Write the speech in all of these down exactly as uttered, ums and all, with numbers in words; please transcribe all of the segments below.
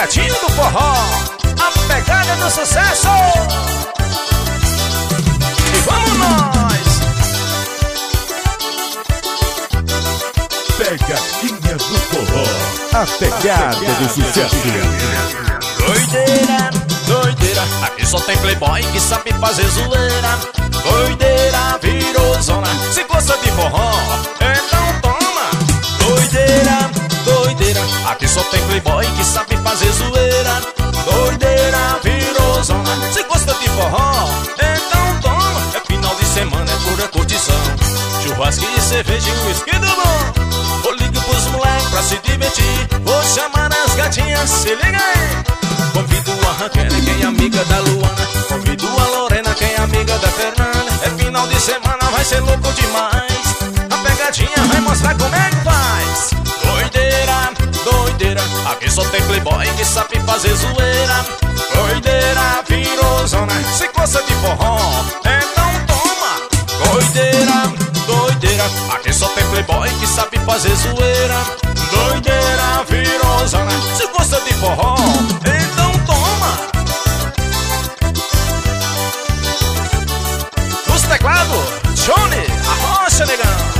gatinho do forró, a pegada do sucesso. E vamos nós! Pegadinha do forró, a pegada do sucesso. Doideira, doideira, aqui só tem playboy que sabe fazer zoeira. Doideira, virou zona, se gosta de forró, então toma. Doideira, doideira, aqui só tem playboy que sabe fazer zoeira. Doideira, virou zona, se gosta de forró, então toma. É final de semana, é pura curtição, churrasco e cerveja e whisky do bom. Vou ligar pros moleques pra se divertir, vou chamar as gatinhas, se liga aí. Convido a Raquel, quem é amiga da Luana. Convido a Lorena, quem é amiga da Fernanda. É final de semana, vai ser louco demais. A pegadinha vai mostrar como é que faz. Doideira, doideira, aqui só tem playboy que sabe fazer zoeira. Doideira, virou zona, se gosta de forró, então toma. Doideira, doideira, aqui só tem playboy que sabe fazer zoeira. Doideira, virou zona, se gosta de forró, então toma. Nos teclados, Johnny, a rocha, negão.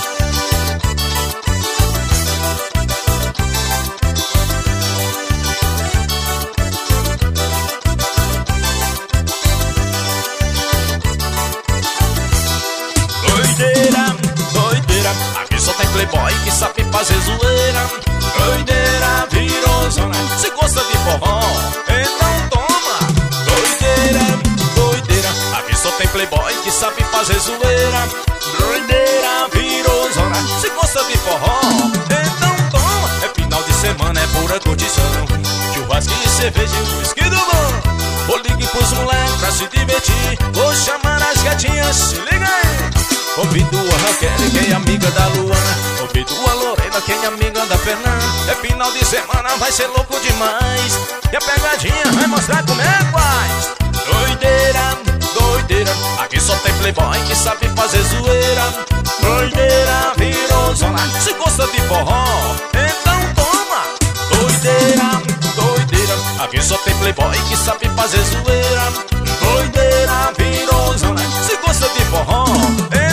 Doideira, doideira, aqui só tem playboy que sabe fazer zoeira. Doideira, virou zona, se gosta de forró, então toma. Doideira, doideira, aqui só tem playboy que sabe fazer zoeira. Doideira, virou zona, se gosta de forró, então toma. É final de semana, é pura curtição, churrasco e cerveja e whisky do bom. Vou ligar pros moleques pra se divertir, vou chamar as gatinhas, se liga aí. Convido a Raquel, quem é amiga da Luana. Convido a Lorena, quem é amiga da Fernanda. É final de semana, vai ser louco demais. E a pegadinha vai mostrar como é que faz. Doideira, doideira, aqui só tem playboy que sabe fazer zoeira. Doideira, virou zona, se gosta de forró, então toma. Doideira, doideira, aqui só tem playboy que sabe fazer zoeira. Doideira, virou zona, se gosta de forró,